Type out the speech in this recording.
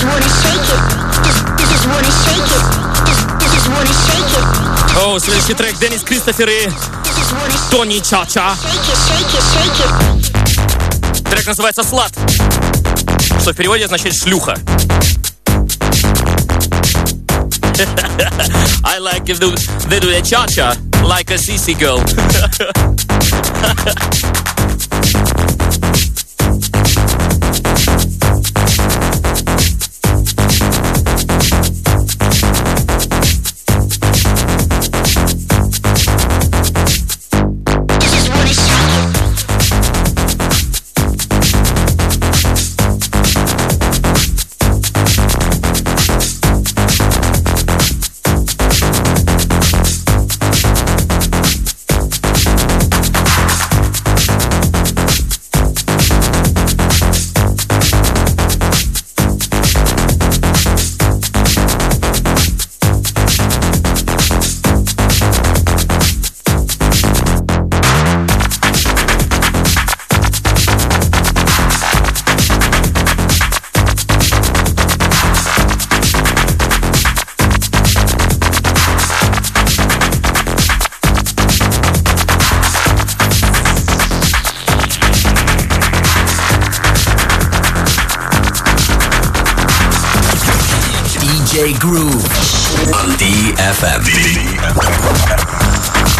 О, следующий трек Деннис Кристофер и Тони Чача. Трек называется «Слат», что в переводе означает «шлюха». I like if they do a cha-cha like a sissy girl. DJ Groove on DFM.